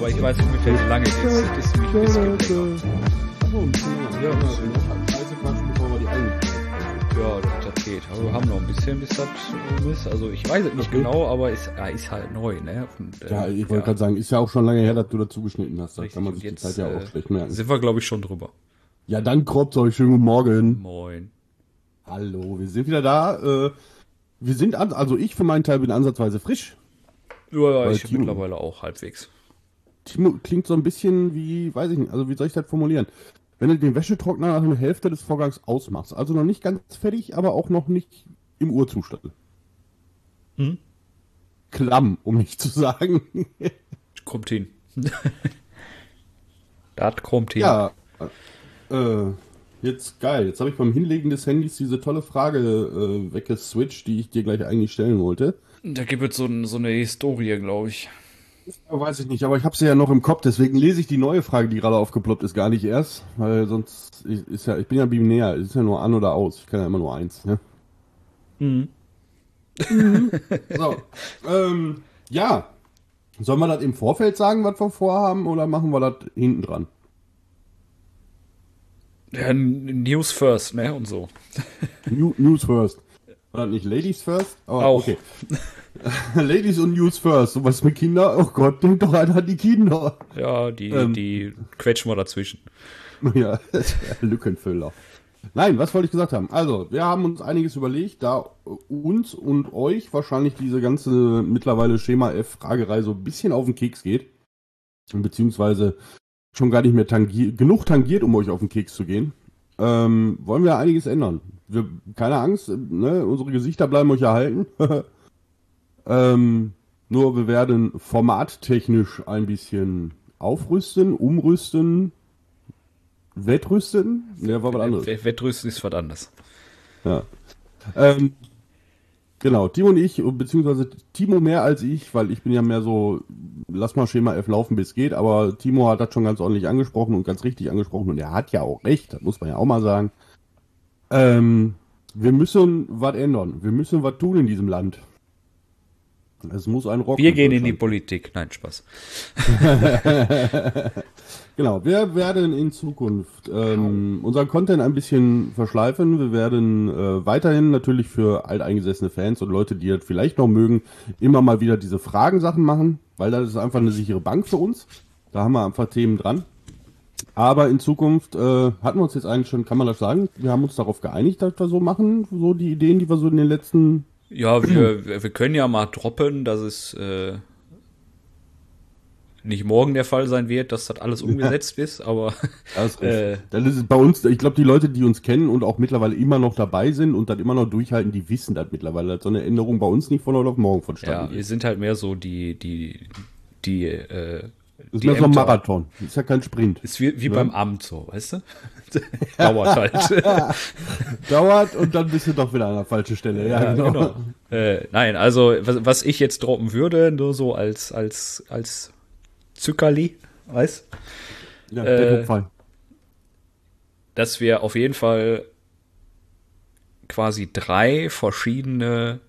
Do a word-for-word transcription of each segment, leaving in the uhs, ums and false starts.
ich weiß ungefähr, wie lange es ist. Das ist nämlich ein bisschen länger. Achso, ein bisschen länger. Ja, ja. Scheiße Quatsch, bevor wir die eigentliche. Ja, das, das geht. Aber wir haben noch ein bisschen, bis das rum ist. Also ich weiß es nicht okay. genau, aber es ja, ist halt neu, ne? Und, äh, ja, ich wollte ja. gerade sagen, ist ja auch schon lange her, dass du dazu geschnitten hast. Da Richtig. kann man sich Jetzt, die Zeit ja auch äh, schlecht merken. Sind wir, glaube ich, schon drüber. Ja, dann Kroppt euch, schönen guten Morgen. Moin. Hallo, wir sind wieder da. Äh, wir sind, an, also ich für meinen Teil bin ansatzweise frisch. Ja, ja, Weil ich Timo- mittlerweile auch halbwegs. Timo klingt so ein bisschen wie, weiß ich nicht, also wie soll ich das formulieren? Wenn du den Wäschetrockner nach einer Hälfte des Vorgangs ausmachst, also noch nicht ganz fertig, aber auch noch nicht im Urzustand. Hm? Klamm, um nicht zu sagen. Kommt hin. Das kommt hin. Ja, äh, jetzt geil. Jetzt habe ich beim Hinlegen des Handys diese tolle Frage äh, weggeswitcht, die ich dir gleich eigentlich stellen wollte. Da gibt es so, ein- so eine Historie, glaube ich. Ja, weiß ich nicht, aber ich habe sie ja noch im Kopf, deswegen lese ich die neue Frage, die gerade aufgeploppt ist, gar nicht erst, weil sonst ist ist ja, ich bin ja binär, es ist ja nur an oder aus, ich kann ja immer nur eins, ne? Mhm. So, ähm, ja, sollen wir das im Vorfeld sagen, was wir vorhaben, oder machen wir das hinten dran? Ja, News first, ne? Und so. New, News first. War das nicht Ladies first? Aber Auch. okay. Ladies und News first. Und was mit Kindern? Oh Gott, denk doch einer an die Kinder. Ja, die, Ähm. die quetschen wir dazwischen. Ja, Lückenfüller. Nein, was wollte ich gesagt haben? Also, wir haben uns einiges überlegt, da uns und euch wahrscheinlich diese ganze mittlerweile Schema F-Fragerei so ein bisschen auf den Keks geht. Beziehungsweise schon gar nicht mehr tangier genug tangiert, um euch auf den Keks zu gehen. Ähm, wollen wir einiges ändern. Wir, keine Angst, ne? Unsere Gesichter bleiben euch erhalten. ähm, nur wir werden formattechnisch ein bisschen aufrüsten, umrüsten, wettrüsten. Ja, war was anderes. W- Wettrüsten ist was anderes. Ja. Ähm, genau, Timo und ich, beziehungsweise Timo mehr als ich, weil ich bin ja mehr so, lass mal Schema F laufen, bis geht, aber Timo hat das schon ganz ordentlich angesprochen und ganz richtig angesprochen und er hat ja auch recht, das muss man ja auch mal sagen. Ähm, wir müssen was ändern, wir müssen was tun in diesem Land. Es muss ein Rock. Wir gehen in die Politik. Nein, Spaß. Genau, wir werden in Zukunft ähm, unseren Content ein bisschen verschleifen. Wir werden äh, weiterhin natürlich für alteingesessene Fans und Leute, die das vielleicht noch mögen, immer mal wieder diese Fragensachen machen, weil das ist einfach eine sichere Bank für uns. Da haben wir einfach Themen dran. Aber in Zukunft äh, hatten wir uns jetzt eigentlich schon, kann man das sagen, wir haben uns darauf geeinigt, dass wir so machen, so die Ideen, die wir so in den letzten... Ja, wir, wir können ja mal droppen, dass es äh, nicht morgen der Fall sein wird, dass das alles umgesetzt ist, aber Das ist äh, richtig. Das ist bei uns, ich glaube, die Leute, die uns kennen und auch mittlerweile immer noch dabei sind und das immer noch durchhalten, die wissen das mittlerweile, dass so eine Änderung bei uns nicht von heute auf morgen ja, vonstatten wir geht. sind halt mehr so die, die, die, äh, Das ist die mehr so ein Ämter. Marathon. Das ist ja kein Sprint. Ist wie, wie Ja. beim Amt so, weißt du? Dauert halt. Dauert und dann bist du doch wieder an der falschen Stelle. Ja, Ja, genau. genau. Äh, nein, also was, was ich jetzt droppen würde, nur so als, als, als Zuckerli, weißt Ja, Äh, der Topfall. dass wir auf jeden Fall quasi drei verschiedene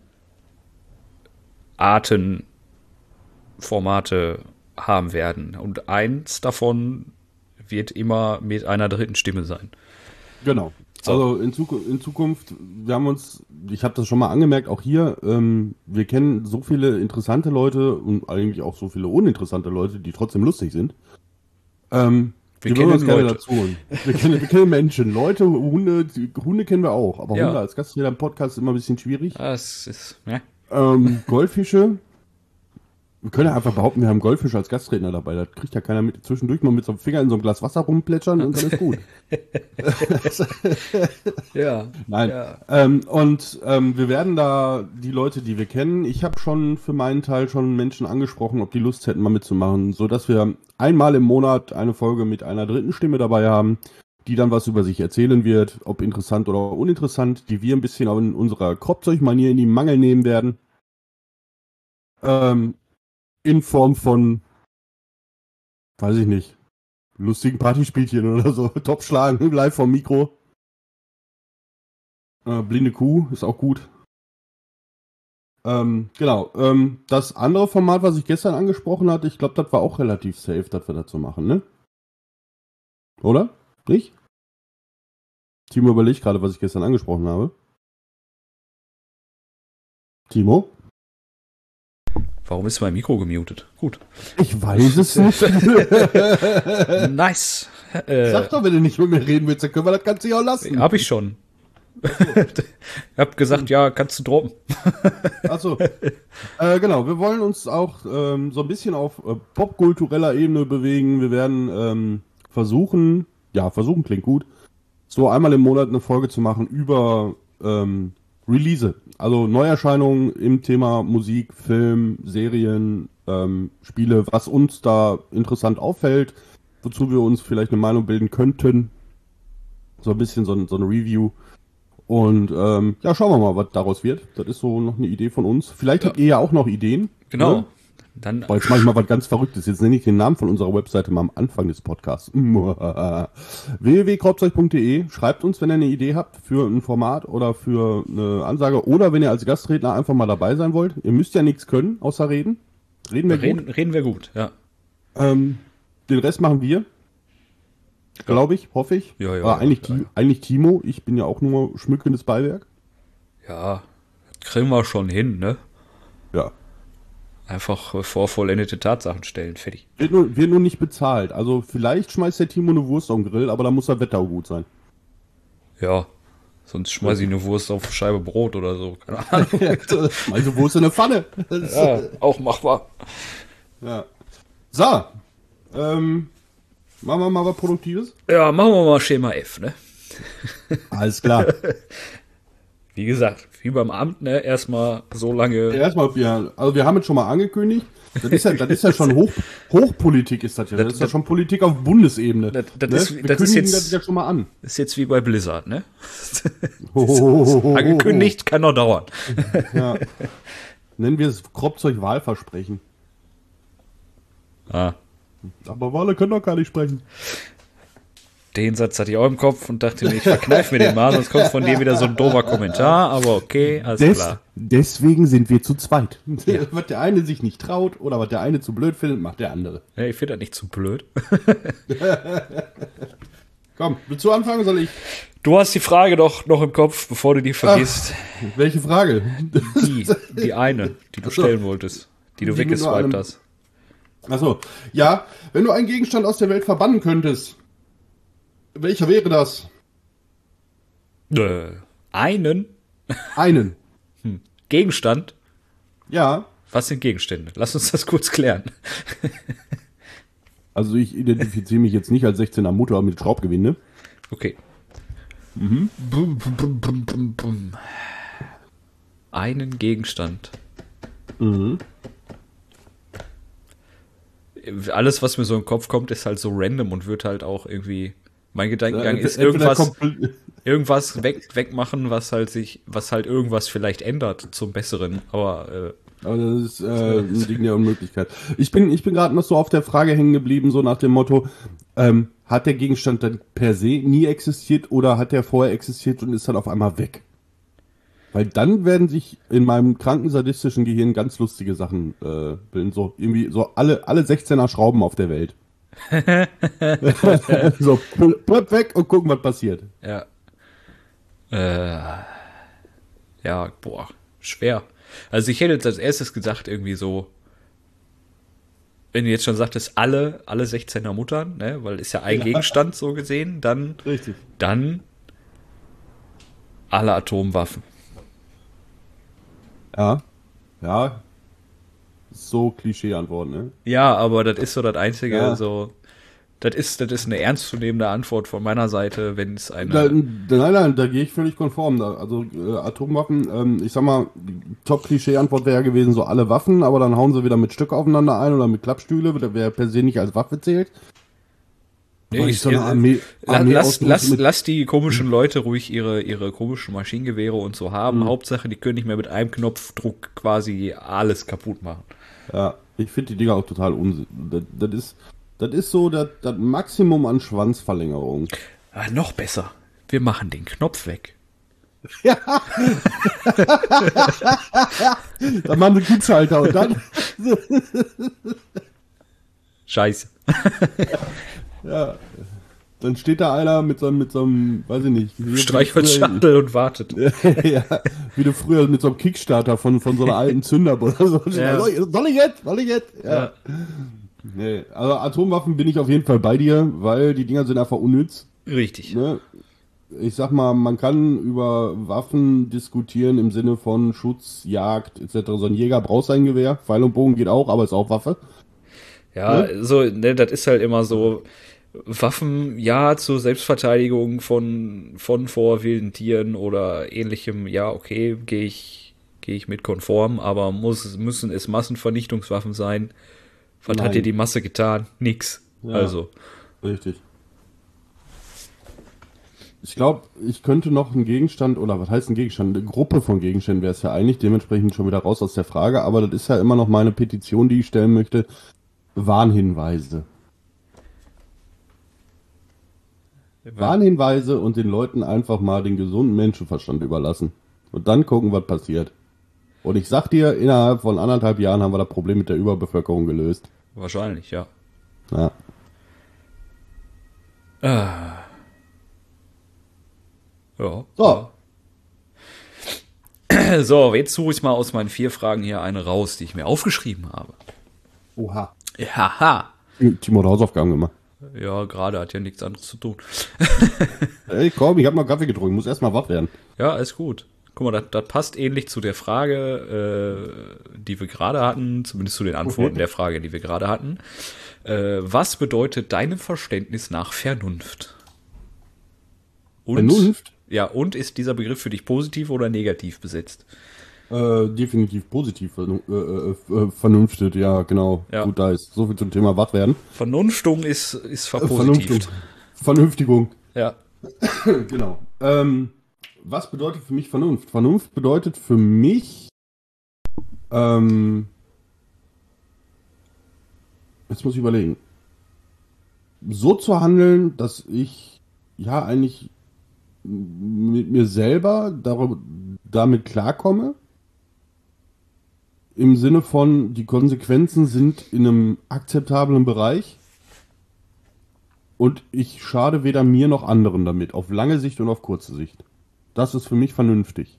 Arten, Formate haben werden. Und eins davon wird immer mit einer dritten Stimme sein. Genau. So. Also in, Zuku in Zukunft, wir haben uns, ich habe das schon mal angemerkt, auch hier, ähm, wir kennen so viele interessante Leute und eigentlich auch so viele uninteressante Leute, die trotzdem lustig sind. Ähm, Wir die wollen kennen uns gerne Leute. dazu holen. Wir kennen, wir kennen Menschen, Leute, Hunde, die, Hunde kennen wir auch, aber Ja. Hunde als Gastgeber im Podcast ist immer ein bisschen schwierig. Das ist, ne? Ähm, Goldfische. Wir können ja einfach behaupten, wir haben Goldfische als Gastredner dabei. Da kriegt ja keiner mit, zwischendurch mal mit so einem Finger in so einem Glas Wasser rumplätschern und dann ist gut. Ja. Nein. Ja. Ähm, und ähm, wir werden da die Leute, die wir kennen, ich habe schon für meinen Teil schon Menschen angesprochen, ob die Lust hätten, mal mitzumachen, sodass wir einmal im Monat eine Folge mit einer dritten Stimme dabei haben, die dann was über sich erzählen wird, ob interessant oder uninteressant, die wir ein bisschen in unserer Kropfzeugmanier in die Mangel nehmen werden. Ähm, in Form von, weiß ich nicht, lustigen Partyspielchen oder so, Topfschlagen live vom Mikro. Äh, blinde Kuh ist auch gut. Ähm, genau. Ähm, das andere Format, was ich gestern angesprochen hatte, ich glaube, das war auch relativ safe, dass wir dazu machen, ne? Oder? Nicht? Timo überlegt gerade, was ich gestern angesprochen habe. Timo? Warum ist mein Mikro gemutet? Gut. Ich weiß es nicht. Nice. Sag Äh, doch, wenn du nicht mit mir reden willst, dann können wir das Ganze ja auch lassen. hab ich schon. Ich hab gesagt, ja, kannst du droppen. Achso. Äh, genau, wir wollen uns auch ähm, so ein bisschen auf äh, popkultureller Ebene bewegen. Wir werden ähm, versuchen, ja, versuchen klingt gut, so einmal im Monat eine Folge zu machen über ähm, Release. Also Neuerscheinungen im Thema Musik, Film, Serien, ähm, Spiele, was uns da interessant auffällt, wozu wir uns vielleicht eine Meinung bilden könnten. So ein bisschen so, ein, so eine Review. Und ähm, ja, schauen wir mal, was daraus wird. Das ist so noch eine Idee von uns. Vielleicht Ja. habt ihr ja auch noch Ideen. Genau. Ne? Dann Boah, jetzt mache ich mal was ganz Verrücktes. Jetzt nenne ich den Namen von unserer Webseite mal am Anfang des Podcasts. w w w punkt kropzeug punkt d e. Schreibt uns, wenn ihr eine Idee habt für ein Format oder für eine Ansage. Oder wenn ihr als Gastredner einfach mal dabei sein wollt. Ihr müsst ja nichts können, außer reden. Reden wir reden, gut. reden wir gut, ja. Ähm, den Rest machen wir. Glaube ich, hoffe ich. Ja, ja, Aber eigentlich, ja, Ti- ja. eigentlich Timo. Ich bin ja auch nur schmückendes Beiwerk. Ja, kriegen wir schon hin, ne? Ja. Einfach äh, vor vollendete Tatsachen stellen, fertig. Wird nur, wird nur nicht bezahlt. Also vielleicht schmeißt der Timo eine Wurst auf den Grill, aber da muss das Wetter auch gut sein. Ja, sonst schmeiß ich eine Wurst auf Scheibe Brot oder so. Keine Ahnung. Also Wurst in eine Pfanne. Das ist- Ja, auch machbar. ja. So. Ähm, machen wir mal was Produktives? Ja, machen wir mal Schema F, ne? Alles klar. Wie gesagt, wie beim Amt, ne? Erstmal so lange. Erstmal, ja, also wir haben es schon mal angekündigt. Das ist ja, das ist ja schon Hoch, Hochpolitik ist das ja. Das, Das- ist ja das- schon Politik auf Bundesebene. Das- das ne? ist- wir das ist kündigen jetzt- das ja schon mal an. Ist jetzt wie bei Blizzard, ne? Hohohoho. Angekündigt, kann noch dauern. Ja. Nennen wir es Kropzeug-Wahlversprechen. Ah, Aber Wale können doch gar nicht sprechen. den Satz hatte ich auch im Kopf und dachte mir, ich verkneif mir den mal, sonst kommt von dir wieder so ein doofer Kommentar, aber okay, alles Des, klar. deswegen sind wir zu zweit. Was der eine sich nicht traut oder was der eine zu blöd findet, macht der andere. Ja, ich finde das nicht zu blöd. Komm, willst du anfangen, soll ich? Du hast die Frage doch noch im Kopf, bevor du die vergisst. Welche Frage? Die, die eine, die du Ach so. stellen wolltest, die du Die mit nur weggeswiped einem- hast. Achso, ja, wenn du einen Gegenstand aus der Welt verbannen könntest, welcher wäre das? Äh, einen Einen. Gegenstand? Ja, Was sind Gegenstände? Lass uns das kurz klären. also ich identifiziere mich jetzt nicht als sechzehner Mutter mit Schraubgewinde. Okay. Bum, bum, bum, bum, bum, bum. Einen Gegenstand. Mhm. Alles, was mir so im Kopf kommt, ist halt so random und wird halt auch irgendwie. Mein Gedankengang ist Entweder irgendwas, komplett- irgendwas weg, wegmachen, was halt sich, was halt irgendwas vielleicht ändert zum Besseren. Aber äh, Aber das ist äh, ein Ding der Unmöglichkeit. Ich bin, ich bin gerade noch so auf der Frage hängen geblieben, so nach dem Motto, ähm, hat der Gegenstand dann per se nie existiert oder hat der vorher existiert und ist dann auf einmal weg? Weil dann werden sich in meinem kranken sadistischen Gehirn ganz lustige Sachen äh, bilden. So irgendwie so alle, alle sechzehner Schrauben auf der Welt. So, plöpp weg und gucken, was passiert. ja. Äh, ja, boah, schwer. Also ich hätte jetzt als erstes gesagt, irgendwie so, wenn du jetzt schon sagtest, alle, alle sechzehner Muttern, ne, weil ist ja ein Ja. Gegenstand so gesehen, dann, Richtig. dann alle Atomwaffen. Ja. Ja. So Klischee-Antwort, ne? Ja, aber das ist so das Einzige, Ja. so, das ist, das ist eine ernstzunehmende Antwort von meiner Seite, wenn es eine... Da, nein, nein, da gehe ich völlig konform. Da, also äh, Atomwaffen, ähm, ich sag mal, die Top-Klischee-Antwort wäre ja gewesen, so alle Waffen, aber dann hauen sie wieder mit Stück aufeinander ein oder mit Klappstühle, der wäre per se nicht als Waffe zählt. Nee, Weil ich, ich so eine äh, Armee, la- Armee lass, ausrüste lass, mit- lass die komischen Leute ruhig ihre, ihre komischen Maschinengewehre und so haben. Mhm. Hauptsache, die können nicht mehr mit einem Knopfdruck quasi alles kaputt machen. Ja, ich finde die Dinger auch total unsinn. Das, das ist, das ist so das, das Maximum an Schwanzverlängerung. Ah, noch besser. Wir machen den Knopf weg. Ja. Dann machen sie Kurzschalter und dann. Scheiße. Ja. Dann steht da einer mit so, einem- mit so einem, weiß ich nicht. wie- wie Streichholzschachtel und wartet. früher- ja, wie du früher mit so einem Kickstarter von, von so einer alten Zünder oder so. Ja. Soll, ich, soll ich jetzt? Soll ich jetzt? Ja. Ja. Nee, also Atomwaffen bin ich auf jeden Fall bei dir, weil die Dinger sind einfach unnütz. Richtig. Ne? Ich sag mal, man kann über Waffen diskutieren im Sinne von Schutz, Jagd et cetera. So ein Jäger braucht sein Gewehr, Pfeil und Bogen geht auch, aber ist auch Waffe. Ja, so, ne, das ist halt immer so. Waffen, ja, zur Selbstverteidigung von, von vor wilden Tieren oder ähnlichem, ja, okay, gehe ich, gehe ich mit konform, aber muss, müssen es Massenvernichtungswaffen sein? Was Nein. hat dir die Masse getan? Nix. Ja. Also. Richtig. Ich glaube, ich könnte noch einen Gegenstand, oder was heißt ein Gegenstand? Eine Gruppe von Gegenständen wäre es ja eigentlich, dementsprechend schon wieder raus aus der Frage, aber das ist ja immer noch meine Petition, die ich stellen möchte. Warnhinweise. Warnhinweise und den Leuten einfach mal den gesunden Menschenverstand überlassen. Und dann gucken, was passiert. Und ich sag dir, innerhalb von anderthalb Jahren haben wir das Problem mit der Überbevölkerung gelöst. Wahrscheinlich, ja. Ja. Ah. Ja. So. Ja. So, jetzt suche ich mal aus meinen vier Fragen hier eine raus, die ich mir aufgeschrieben habe. Oha. Haha. Timo hat Hausaufgaben gemacht. Ja, gerade hat ja nichts anderes zu tun. Ey, komm, ich hab noch Kaffee getrunken, muss erstmal wach werden. Ja, ist gut. Guck mal, das, das passt ähnlich zu der Frage, äh, die wir gerade hatten, zumindest zu den Antworten Okay. der Frage, die wir gerade hatten. Äh, was bedeutet deinem Verständnis nach Vernunft? Und, Vernunft? Ja, und ist dieser Begriff für dich positiv oder negativ besetzt? Äh, definitiv positiv vernun- äh, äh, vernünftet, ja, genau. Ja. Gut, da ist so viel zum Thema wach werden. Vernunftung ist, ist Äh, verpositivt. Vernünftigung. Ja. Genau. Ähm, was bedeutet für mich Vernunft? Vernunft bedeutet für mich, ähm, jetzt muss ich überlegen, so zu handeln, dass ich ja eigentlich mit mir selber darüber, damit klarkomme, im Sinne von, die Konsequenzen sind in einem akzeptablen Bereich und ich schade weder mir noch anderen damit, auf lange Sicht und auf kurze Sicht. Das ist für mich vernünftig.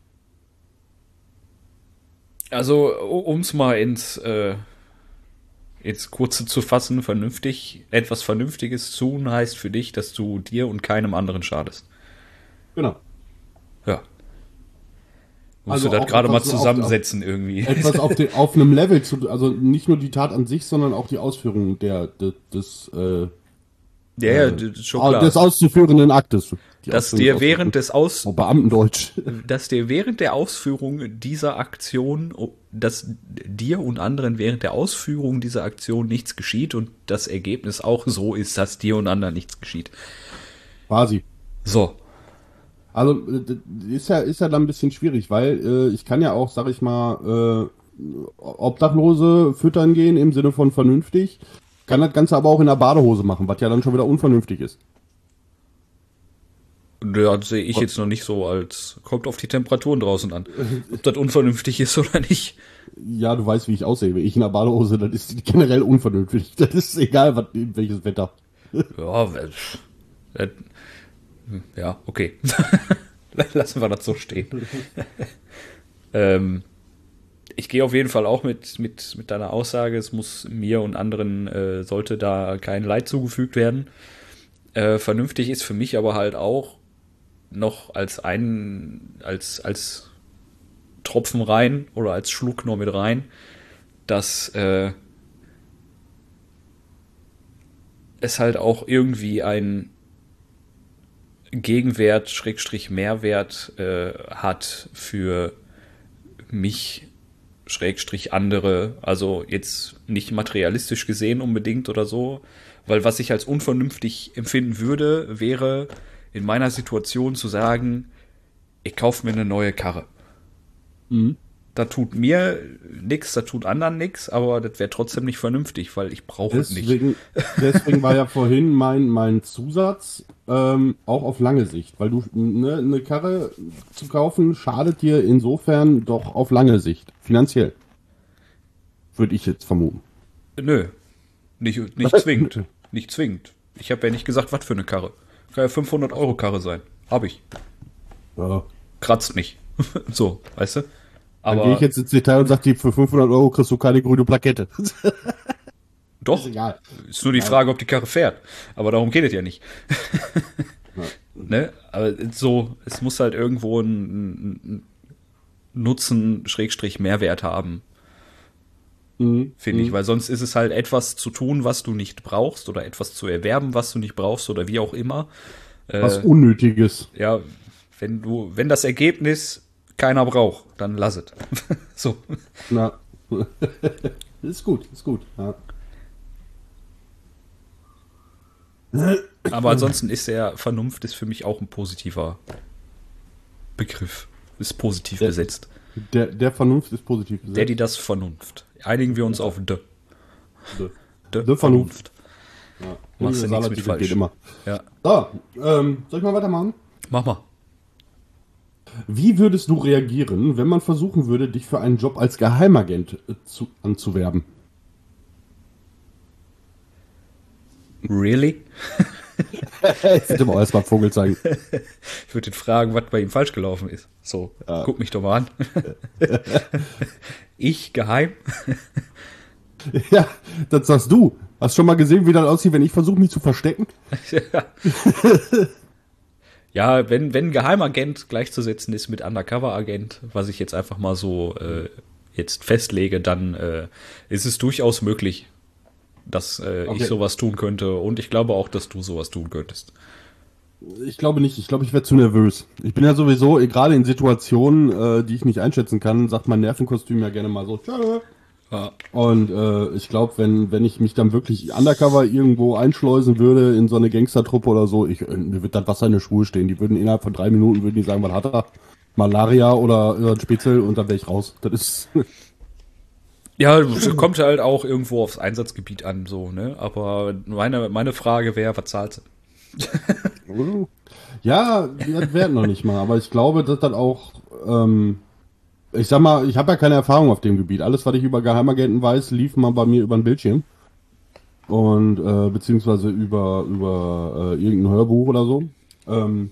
Also, um es mal ins, äh, ins Kurze zu fassen, vernünftig, etwas Vernünftiges tun heißt für dich, dass du dir und keinem anderen schadest. Genau. Ja. Musst Also du das auch gerade mal etwas auf- zusammensetzen irgendwie. Etwas auf, den, auf einem Level zu, also nicht nur die Tat an sich, sondern auch die Ausführung der, des, des, äh, Ja, ja, äh, das ist schon au- klar. des auszuführenden Aktes. Die Dass Ausführung dir des während des Aus, Oh, Beamtendeutsch. dass dir während der Ausführung dieser Aktion, dass dir und anderen während der Ausführung dieser Aktion nichts geschieht und das Ergebnis auch so ist, dass dir und anderen nichts geschieht. Quasi. So. Also äh, das ist ja, ist ja dann ein bisschen schwierig, weil äh, ich kann ja auch, sag ich mal, äh, Obdachlose füttern gehen im Sinne von vernünftig, kann das Ganze aber auch in der Badehose machen, was ja dann schon wieder unvernünftig ist. Ja, das sehe ich jetzt noch nicht so als, kommt auf die Temperaturen draußen an. Ob das unvernünftig ist oder nicht. Ja, du weißt, wie ich aussehe. Ich in der Badehose, das ist generell unvernünftig. Das ist egal, was, welches Wetter. Ja, äh, äh, ja, okay. Lassen wir das so stehen. ähm, ich gehe auf jeden Fall auch mit, mit, mit deiner Aussage, es muss mir und anderen, äh, sollte da kein Leid zugefügt werden. Äh, vernünftig ist für mich aber halt auch noch als ein, als, als Tropfen rein oder als Schluck noch mit rein, dass äh, es halt auch irgendwie ein Gegenwert, Schrägstrich Mehrwert äh, hat für mich, Schrägstrich andere, also jetzt nicht materialistisch gesehen unbedingt oder so, weil was ich als unvernünftig empfinden würde, wäre in meiner Situation zu sagen, ich kaufe mir eine neue Karre. Mhm. da tut mir nix, da tut anderen nix, aber das wäre trotzdem nicht vernünftig, weil ich brauche es nicht. Deswegen, deswegen war ja vorhin mein, mein Zusatz ähm, auch auf lange Sicht, weil du ne, eine Karre zu kaufen schadet dir insofern doch auf lange Sicht, finanziell. Würde ich jetzt vermuten. Nö, nicht, nicht zwingend, nicht zwingend. Ich habe ja nicht gesagt, was für eine Karre. Kann ja fünfhundert Euro Karre sein. Hab ich. Ja. Kratzt nicht. So, weißt du? Dann Aber gehe ich jetzt ins Detail und sage dir, für fünfhundert Euro kriegst du keine grüne Plakette. doch, Ist egal. ist nur die Frage, ob die Karre fährt. Aber darum geht es ja nicht. Ne? Aber so, es muss halt irgendwo einen Nutzen, Schrägstrich, Mehrwert haben. Mhm. Finde ich, weil sonst ist es halt etwas zu tun, was du nicht brauchst oder etwas zu erwerben, was du nicht brauchst oder wie auch immer. Was Äh, Unnötiges. ja, wenn du, wenn das Ergebnis keiner braucht, dann lass es. So. Na. Ist gut, ist gut. Ja. Aber ansonsten ist der Vernunft ist für mich auch ein positiver Begriff. Ist positiv Der- besetzt. Der, der Vernunft ist positiv. Der, die das Vernunft. Einigen wir uns auf de. De. De, De Vernunft. Ja. Machst du nichts mit Universalartikel falsch. geht immer. Ja, So, ähm, soll ich mal weitermachen? mach mal. Wie würdest du reagieren, wenn man versuchen würde, dich für einen Job als Geheimagent äh, zu, anzuwerben? Really? Jetzt hätte man erstmal Vogel zeigen. Ich würde ihn fragen, was bei ihm falsch gelaufen ist. So, Ja. guck mich doch mal an. Ich geheim? Ja, das sagst du. Hast schon mal gesehen, wie das aussieht, wenn ich versuche, mich zu verstecken? Ja, wenn, wenn Geheimagent gleichzusetzen ist mit Undercover-Agent, was ich jetzt einfach mal so äh, jetzt festlege, dann äh, ist es durchaus möglich, dass äh, Okay. ich sowas tun könnte. Und ich glaube auch, dass du sowas tun könntest. Ich glaube nicht. Ich glaube, ich wäre zu nervös. Ich bin ja sowieso, eh, gerade in Situationen, äh, die ich nicht einschätzen kann, sagt mein Nervenkostüm ja gerne mal so, tschö. Ja. Und äh, ich glaube, wenn, wenn ich mich dann wirklich undercover irgendwo einschleusen würde in so eine Gangstertruppe oder so, ich, äh, mir wird das Wasser in der Schuhe stehen. Die würden innerhalb von drei Minuten würden die sagen, was hat er? Malaria oder äh, ein Spitzel und dann wäre ich raus. Das ist. Ja, es kommt halt auch irgendwo aufs Einsatzgebiet an, so, ne? Aber meine, meine Frage wäre, was zahlst du? Ja, das wäre noch nicht mal, aber ich glaube, dass das auch, ähm, ich sag mal, ich habe ja keine Erfahrung auf dem Gebiet. Alles, was ich über Geheimagenten weiß, lief mal bei mir über den Bildschirm. Und, äh, beziehungsweise über, über äh, irgendein Hörbuch oder so. Ähm,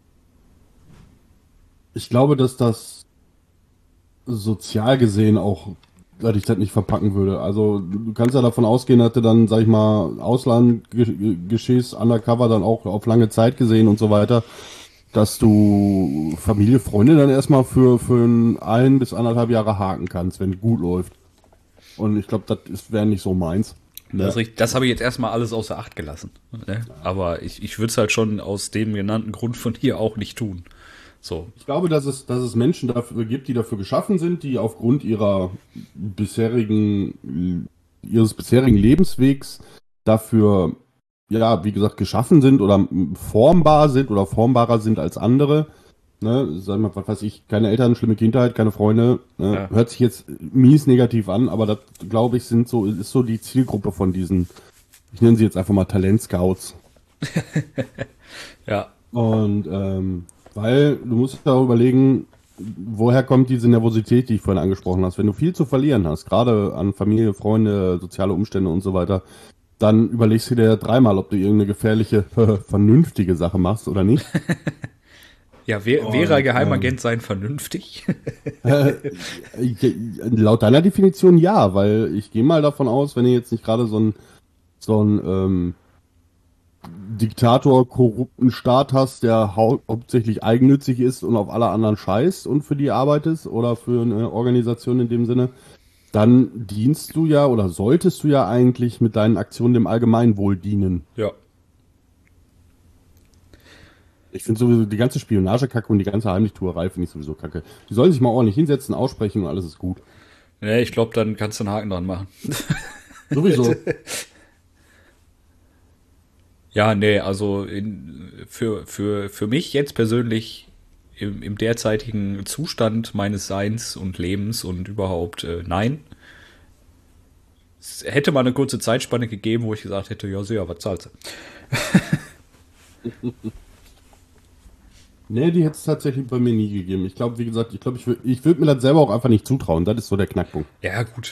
ich glaube, dass das sozial gesehen auch, dass ich das nicht verpacken würde. Also, du kannst ja davon ausgehen, dass du dann, sag ich mal, Auslandgeschehs, Undercover dann auch auf lange Zeit gesehen und so weiter, dass du Familie, Freunde dann erstmal für, für ein, ein bis anderthalb Jahre haken kannst, wenn es gut läuft. Und ich glaube, das wäre nicht so meins. Das, ist richtig- das habe ich jetzt erstmal alles außer Acht gelassen. Ne? Aber ich, ich würde es halt schon aus dem genannten Grund von hier auch nicht tun. So. Ich glaube, dass es, dass es Menschen dafür gibt, die dafür geschaffen sind, die aufgrund ihrer bisherigen, ihres bisherigen Lebenswegs dafür, ja, wie gesagt, geschaffen sind oder formbar sind oder formbarer sind als andere. Ne, sag mal, was weiß ich, keine Eltern, schlimme Kindheit, keine Freunde. Ne, Ja. hört sich jetzt mies negativ an, aber das, glaube ich, sind so, ist so die Zielgruppe von diesen, ich nenne sie jetzt einfach mal Talentscouts. Ja. Und ähm, weil du musst ja auch überlegen, woher kommt diese Nervosität, die ich vorhin angesprochen hast. Wenn du viel zu verlieren hast, gerade an Familie, Freunde, soziale Umstände und so weiter, dann überlegst du dir dreimal, ob du irgendeine gefährliche, vernünftige Sache machst oder nicht. Ja, wär, Und, wäre Geheimagent sein vernünftig? Äh, laut deiner Definition ja, weil ich gehe mal davon aus, wenn ihr jetzt nicht gerade so ein so ein ähm, Diktator, korrupten Staat hast, der hau hauptsächlich eigennützig ist und auf alle anderen scheißt und für die arbeitest oder für eine Organisation in dem Sinne, dann dienst du ja oder solltest du ja eigentlich mit deinen Aktionen dem Allgemeinwohl dienen. Ja. Ich finde sowieso die ganze Spionagekacke und die ganze Heimlichtuerei finde ich sowieso kacke. Die sollen sich mal ordentlich hinsetzen, aussprechen und alles ist gut. Ne, ich glaube, dann kannst du einen Haken dran machen. Sowieso. Ja, nee, also in, für, für, für mich jetzt persönlich im, im derzeitigen Zustand meines Seins und Lebens und überhaupt äh, nein. Es hätte mal eine kurze Zeitspanne gegeben, wo ich gesagt hätte, ja, sehr, was zahlst du? Nee, die hätte es tatsächlich bei mir nie gegeben. Ich glaube, wie gesagt, ich glaube, ich würde ich würd mir das selber auch einfach nicht zutrauen. Das ist so der Knackpunkt. Ja, gut.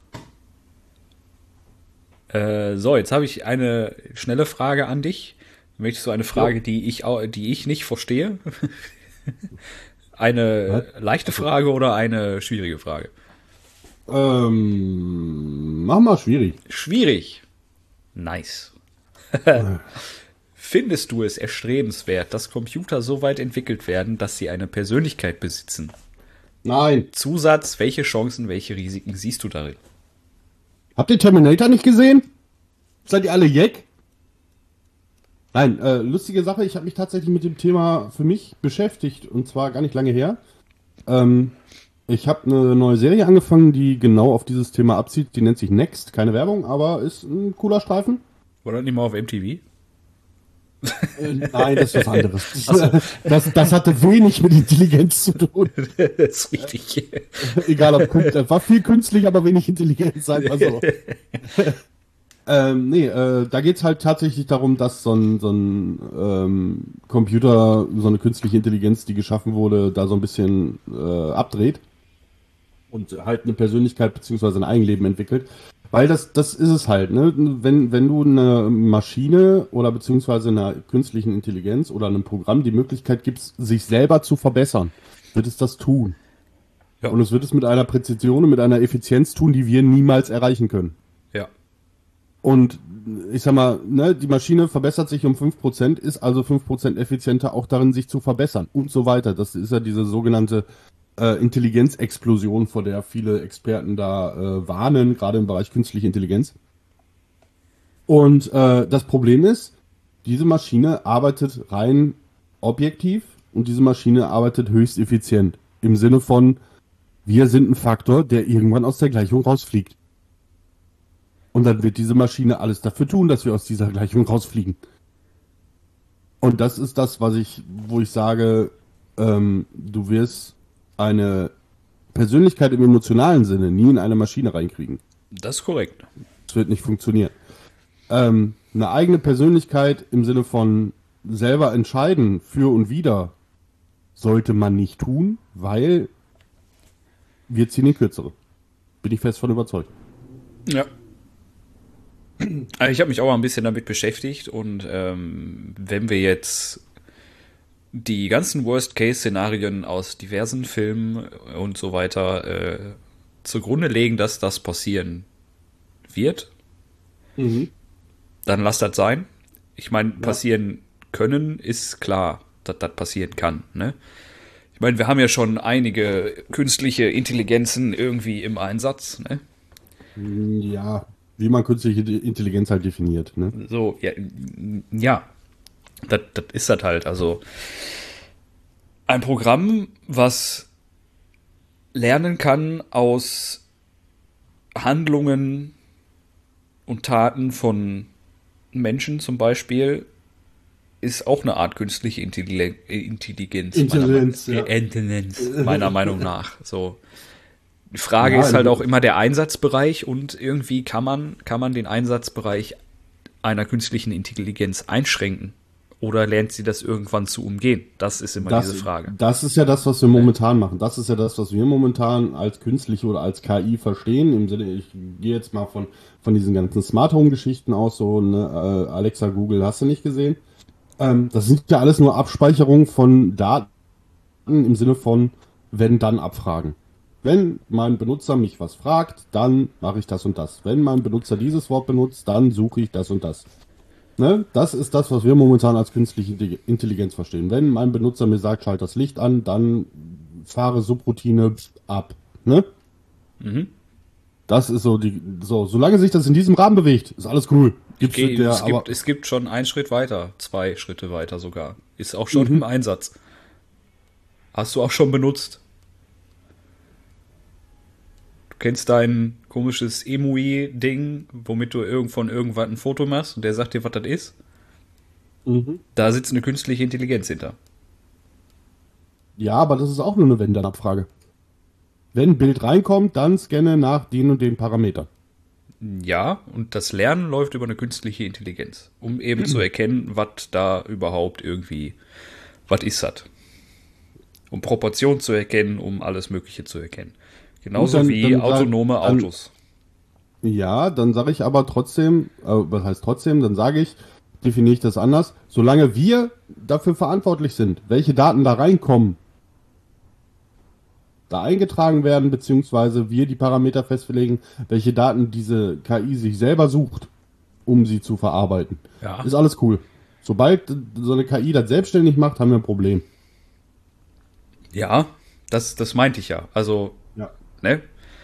Äh, so, jetzt habe ich eine schnelle Frage an dich. Möchtest du eine Frage, Ja. die ich, au- die ich nicht verstehe? Eine Was? leichte Frage oder eine schwierige Frage? Ähm, mach mal schwierig. Schwierig. Nice. Findest du es erstrebenswert, dass Computer so weit entwickelt werden, dass sie eine Persönlichkeit besitzen? Nein. Zusatz, welche Chancen, welche Risiken siehst du darin? Habt ihr Terminator nicht gesehen? Seid ihr alle Jack? Nein, äh, lustige Sache, ich habe mich tatsächlich mit dem Thema für mich beschäftigt und zwar gar nicht lange her. Ähm, ich habe eine neue Serie angefangen, die genau auf dieses Thema abzielt. Die nennt sich Next, keine Werbung, aber ist ein cooler Streifen. War das nicht mal auf M T V? Äh, nein, das ist was anderes. Ach so. Das, das hatte wenig mit Intelligenz zu tun. Das ist richtig. Egal ob künstlich, war viel künstlich, aber wenig Intelligenz, sagen wir so. ähm, nee, äh, da geht's halt tatsächlich darum, dass so ein, so ein ähm, Computer, so eine künstliche Intelligenz, die geschaffen wurde, da so ein bisschen äh, abdreht und halt eine Persönlichkeit beziehungsweise ein Eigenleben entwickelt. Weil das, das ist es halt, ne? Wenn, wenn du eine Maschine oder beziehungsweise einer künstlichen Intelligenz oder einem Programm die Möglichkeit gibst, sich selber zu verbessern, wird es das tun. Ja. Und es wird es mit einer Präzision und mit einer Effizienz tun, die wir niemals erreichen können. Ja. Und ich sag mal, ne, die Maschine verbessert sich um fünf Prozent, ist also fünf Prozent effizienter auch darin, sich zu verbessern und so weiter. Das ist ja diese sogenannte äh, Intelligenzexplosion, vor der viele Experten da äh, warnen, gerade im Bereich künstliche Intelligenz. Und äh, das Problem ist, diese Maschine arbeitet rein objektiv und diese Maschine arbeitet höchst effizient. Im Sinne von, wir sind ein Faktor, der irgendwann aus der Gleichung rausfliegt. Und dann wird diese Maschine alles dafür tun, dass wir aus dieser Gleichung rausfliegen. Und das ist das, was ich, wo ich sage, ähm, du wirst eine Persönlichkeit im emotionalen Sinne nie in eine Maschine reinkriegen. Das ist korrekt. Das wird nicht funktionieren. Ähm, eine eigene Persönlichkeit im Sinne von selber entscheiden für und wider sollte man nicht tun, weil wir ziehen den Kürzere. Bin ich fest von überzeugt. Ja. Also ich habe mich auch mal ein bisschen damit beschäftigt und ähm, wenn wir jetzt die ganzen Worst-Case-Szenarien aus diversen Filmen und so weiter äh, zugrunde legen, dass das passieren wird, Mhm. dann lass das sein. Ich meine, passieren können ist klar, dass das passieren kann. Ne? Ich meine, wir haben ja schon einige künstliche Intelligenzen irgendwie im Einsatz. Ne? Ja, wie man künstliche Intelligenz halt definiert. Ne? So, ja, ja. Das, das ist das halt. Also ein Programm, was lernen kann aus Handlungen und Taten von Menschen zum Beispiel, ist auch eine Art künstliche Intelli- Intelligenz. Intelligenz, meiner, ja. Intelligenz, meiner Meinung nach. So. Die Frage Ja, ist halt also- auch immer der Einsatzbereich und irgendwie kann man, kann man den Einsatzbereich einer künstlichen Intelligenz einschränken. Oder lernt sie das irgendwann zu umgehen? Das ist immer Das, diese Frage. das ist ja das, was wir momentan machen. Das ist ja das, was wir momentan als künstliche oder als K I verstehen. Im Sinne, ich gehe jetzt mal von, von diesen ganzen Smart Home Geschichten aus, so ne, äh, Alexa, Google, hast du nicht gesehen? Ähm, das sind ja alles nur Abspeicherungen von Daten im Sinne von wenn dann Abfragen. Wenn mein Benutzer mich was fragt, dann mache ich das und das. Wenn mein Benutzer dieses Wort benutzt, dann suche ich das und das. Ne? Das ist das, was wir momentan als künstliche Intelligenz verstehen. Wenn mein Benutzer mir sagt, schalte das Licht an, dann fahre Subroutine ab. Ne? Mhm. Das ist so die. So, solange sich das in diesem Rahmen bewegt, ist alles cool. Gibt's Okay, der, es, aber, gibt, es gibt schon einen Schritt weiter, zwei Schritte weiter sogar. Ist auch schon Mhm. im Einsatz. Hast du auch schon benutzt? Du kennst dein komisches Emui-Ding, womit du irgend von irgendwann ein Foto machst und der sagt dir, was das ist? Mhm. Da sitzt eine künstliche Intelligenz hinter. Ja, aber das ist auch nur eine Wenn-Dann-Abfrage. Wenn ein Bild reinkommt, dann scanne nach den und den Parametern. Ja, und das Lernen läuft über eine künstliche Intelligenz, um eben zu erkennen, was da überhaupt irgendwie, was ist das? Um Proportionen zu erkennen, um alles Mögliche zu erkennen. Gut, Genauso dann, wie dann sag, autonome dann, Autos. ja, dann sage ich aber trotzdem, äh, was heißt trotzdem, dann sage ich, definiere ich das anders, solange wir dafür verantwortlich sind, welche Daten da reinkommen, da eingetragen werden, beziehungsweise wir die Parameter festlegen, welche Daten diese K I sich selber sucht, um sie zu verarbeiten. Ja. Ist alles cool. Sobald so eine K I das selbstständig macht, haben wir ein Problem. Ja, das, das meinte ich ja. Also, Ja. ne?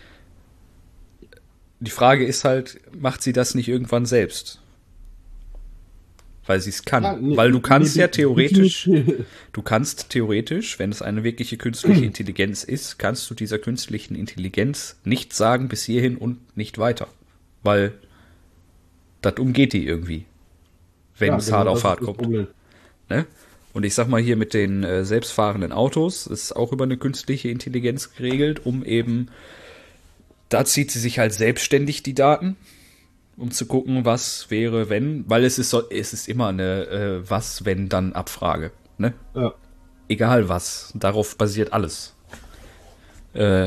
Die Frage ist halt, macht sie das nicht irgendwann selbst? Weil sie es kann. Ja, nee, Weil du nee, kannst nee, ja theoretisch, definitiv. du kannst theoretisch, wenn es eine wirkliche künstliche Intelligenz ist, kannst du dieser künstlichen Intelligenz nicht sagen bis hierhin und nicht weiter. Weil das umgeht die irgendwie, wenn Ja, es genau, hart das auf ist hart das kommt. Problem. Ne? Und ich sag mal hier mit den äh, selbstfahrenden Autos, ist auch über eine künstliche Intelligenz geregelt, um eben, da zieht sie sich halt selbstständig die Daten, um zu gucken, was wäre, wenn, weil es ist so, es ist immer eine äh, was, wenn, dann Abfrage. Ne? Ja. Egal was, darauf basiert alles. Äh,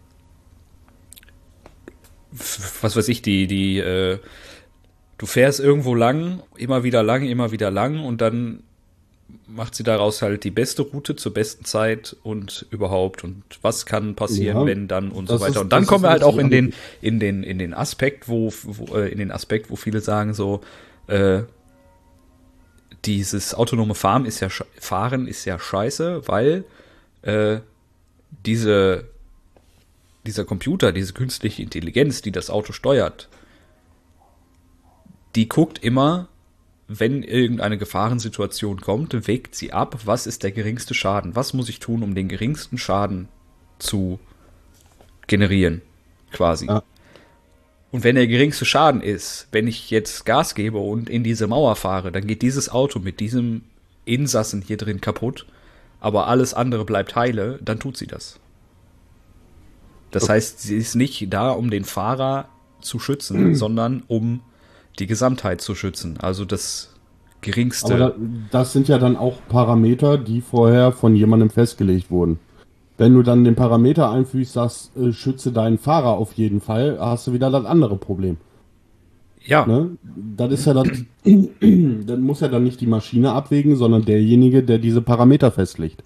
f- was weiß ich, die, die, äh, du fährst irgendwo lang, immer wieder lang, immer wieder lang und dann macht sie daraus halt die beste Route zur besten Zeit und überhaupt und was kann passieren, Ja, wenn dann und so das weiter. ist- Und dann das kommen ist wir halt auch richtig, in den aber- in den in den Aspekt, wo, wo äh, in den Aspekt, wo viele sagen so, äh, dieses autonome Fahren ist ja sch- Fahren ist ja scheiße, weil äh, diese dieser Computer, diese künstliche Intelligenz, die das Auto steuert, die guckt immer, wenn irgendeine Gefahrensituation kommt, wägt sie ab, was ist der geringste Schaden? Was muss ich tun, um den geringsten Schaden zu generieren, quasi. Ja. Und wenn der geringste Schaden ist, wenn ich jetzt Gas gebe und in diese Mauer fahre, dann geht dieses Auto mit diesem Insassen hier drin kaputt, aber alles andere bleibt heile, dann tut sie das. Das Okay. heißt, sie ist nicht da, um den Fahrer zu schützen, sondern um die Gesamtheit zu schützen. Also das geringste. Aber da, das sind ja dann auch Parameter, die vorher von jemandem festgelegt wurden. Wenn du dann den Parameter einfügst, sagst, äh, schütze deinen Fahrer auf jeden Fall, hast du wieder das andere Problem. ja, Ne? Das ist ja das, dann muss ja dann nicht die Maschine abwägen, sondern derjenige, der diese Parameter festlegt.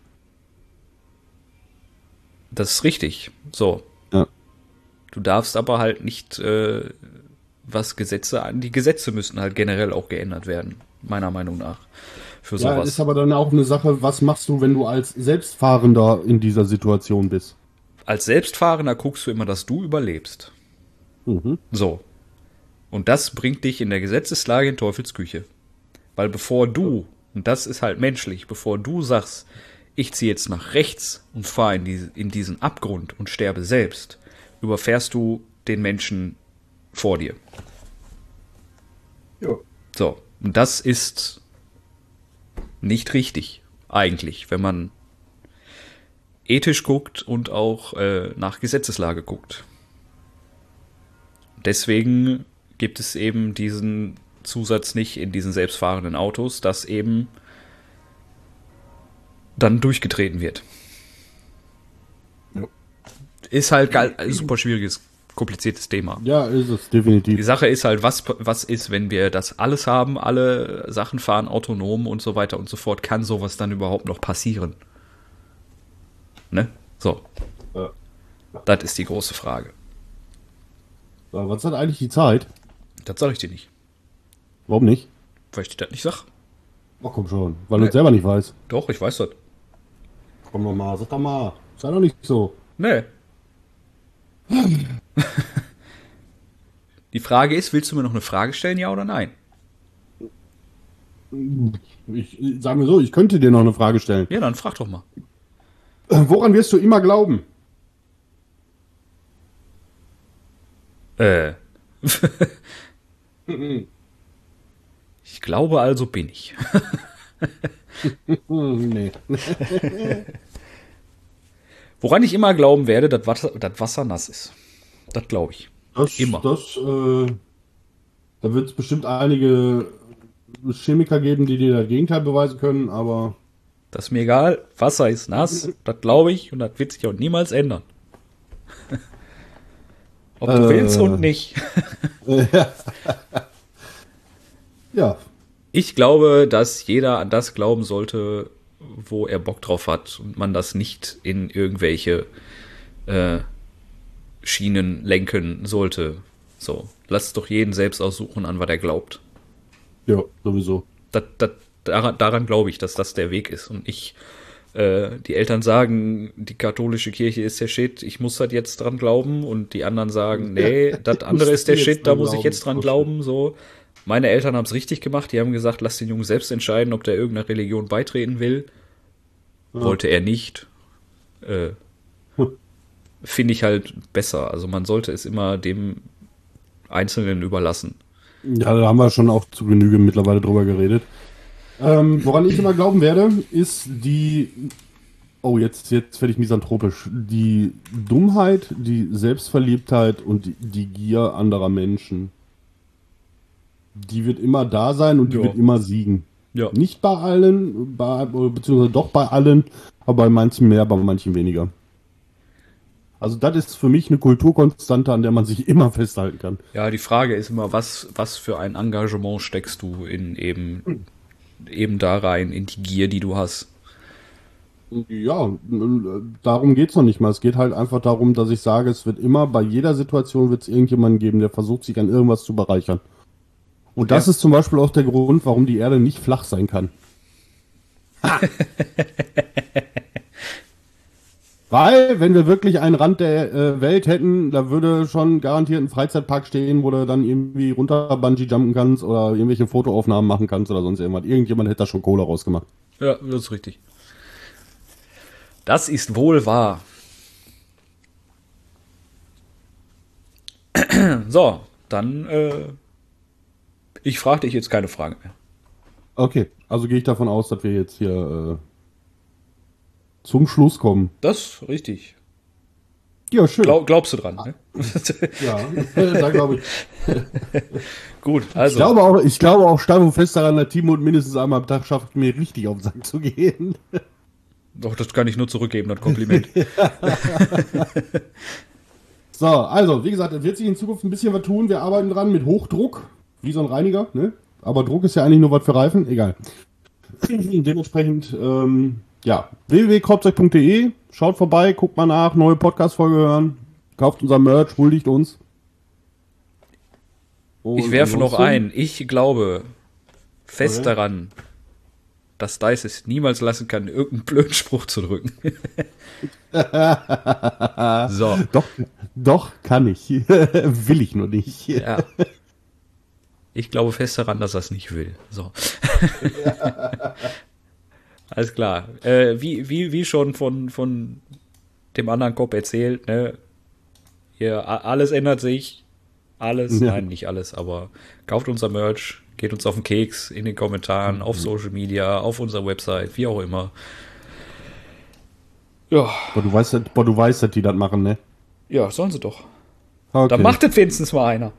das ist richtig. So. Ja. Du darfst aber halt nicht, äh, was Gesetze an. Die Gesetze müssen halt generell auch geändert werden, meiner Meinung nach. Für Ja, sowas. ist aber dann auch eine Sache, was machst du, wenn du als Selbstfahrender in dieser Situation bist? Als Selbstfahrender guckst du immer, dass du überlebst. Mhm. So. Und das bringt dich in der Gesetzeslage in Teufelsküche. Weil bevor du, und das ist halt menschlich, bevor du sagst, ich ziehe jetzt nach rechts und fahre in, diese, in diesen Abgrund und sterbe selbst, überfährst du den Menschen vor dir. Ja. So. Und das ist nicht richtig, eigentlich, wenn man ethisch guckt und auch äh, nach Gesetzeslage guckt. Deswegen gibt es eben diesen Zusatz nicht in diesen selbstfahrenden Autos, dass eben dann durchgetreten wird. Ja. Ist halt geil, ein super schwieriges, kompliziertes Thema. Ja, ist es, Die definitiv. Sache ist halt, was, was ist, wenn wir das alles haben, alle Sachen fahren autonom und so weiter und so fort, kann sowas dann überhaupt noch passieren? Ne? So, Ja. das ist die große Frage. So, was hat eigentlich die Zeit? Das sage ich dir nicht, Warum nicht? weil ich dir das nicht sag. Ach komm schon, weil du Nee. es selber nicht weißt. Doch, ich weiß das. Komm doch mal, sag doch mal. Sei doch nicht so. Nee. Die Frage ist, willst du mir noch eine Frage stellen, ja oder nein? Ich sag mir so, ich könnte dir noch eine Frage stellen. Ja, dann frag doch mal. Äh, Woran wirst du immer glauben? Äh. Ich glaube also bin ich. Hm, nee. Woran ich immer glauben werde, dass Wasser, dass Wasser nass ist. Das glaube ich. Das, Immer. Das, äh, da wird es bestimmt einige Chemiker geben, die dir das Gegenteil beweisen können, aber Das ist mir egal. Wasser ist nass. Das glaube ich. Und das wird sich auch niemals ändern. Ob du Äh. willst und nicht. ja, Ich glaube, dass jeder an das glauben sollte, wo er Bock drauf hat. Und man das nicht in irgendwelche äh, Schienen lenken sollte. So, lass doch jeden selbst aussuchen, an was er glaubt. ja, sowieso. Das, das, daran daran glaube ich, dass das der Weg ist. Und ich, äh, die Eltern sagen, die katholische Kirche ist der Shit, ich muss das jetzt dran glauben. Und die anderen sagen, nee, das andere ist der Shit, da muss ich jetzt dran glauben. So. Meine Eltern haben es richtig gemacht. Die haben gesagt, lass den Jungen selbst entscheiden, ob der irgendeiner Religion beitreten will. Ja. Wollte er nicht. Äh, Finde ich halt besser. Also man sollte es immer dem Einzelnen überlassen. Ja, da haben wir schon auch zu Genüge mittlerweile drüber geredet. Ähm, woran ich immer glauben werde, ist die, oh, jetzt, jetzt werde ich misanthropisch, die Dummheit, die Selbstverliebtheit und die, die Gier anderer Menschen. Die wird immer da sein und die Ja. wird immer siegen. Ja. Nicht bei allen, bei, beziehungsweise doch bei allen, aber bei manchen mehr, bei manchen weniger. Also das ist für mich eine Kulturkonstante, an der man sich immer festhalten kann. Ja, die Frage ist immer, was, was für ein Engagement steckst du in eben, eben da rein, in die Gier, die du hast. Ja, darum geht's noch nicht mal. Es geht halt einfach darum, dass ich sage, es wird immer, bei jeder Situation wird es irgendjemanden geben, der versucht, sich an irgendwas zu bereichern. Und das Ja. ist zum Beispiel auch der Grund, warum die Erde nicht flach sein kann. Weil, wenn wir wirklich einen Rand der äh, Welt hätten, da würde schon garantiert ein Freizeitpark stehen, wo du dann irgendwie runter Bungee jumpen kannst oder irgendwelche Fotoaufnahmen machen kannst oder sonst irgendwas. Irgendjemand hätte da schon Kohle rausgemacht. Ja, das ist richtig. Das ist wohl wahr. So, dann, äh, ich frage dich jetzt keine Frage mehr. Okay, also gehe ich davon aus, dass wir jetzt hier äh, zum Schluss kommen. Das ist richtig. Ja, schön. Glaub, glaubst du dran, ne? Ja, da glaube ich. Gut, Ich also. glaube auch, ich glaube auch steif und fest daran, dass Timo mindestens einmal am Tag schafft, mir richtig auf den Sack zu gehen. Doch, das kann ich nur zurückgeben, das Kompliment. So, also, wie gesagt, es wird sich in Zukunft ein bisschen was tun. Wir arbeiten dran mit Hochdruck, wie so ein Reiniger, ne? Aber Druck ist ja eigentlich nur was für Reifen, egal. Dementsprechend, ähm, ja, w w w punkt kropzeug punkt de, schaut vorbei, guckt mal nach, neue Podcast-Folge hören, kauft unser Merch, huldigt uns. Und Ich werfe noch ansonsten- ein. Ich glaube fest Okay. daran, dass Dice es niemals lassen kann, irgendeinen blöden Spruch zu drücken. So, Doch, doch, kann ich. Will ich nur nicht. ja. Ich glaube fest daran, dass er es nicht will. So. Alles klar. Äh, wie, wie, wie schon von, von dem anderen Kopf erzählt, ne? Hier, a- alles ändert sich. Alles, Ja. nein, nicht alles, aber kauft unser Merch, geht uns auf den Keks in den Kommentaren, auf Social Media, auf unserer Website, wie auch immer. Ja, Boah, du weißt, dass- boah, du weißt, dass die das machen, ne? ja, sollen sie doch. Okay. Da macht es wenigstens mal einer.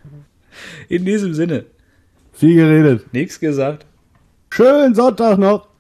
In diesem Sinne, Viel geredet. nichts gesagt. Schönen Sonntag noch.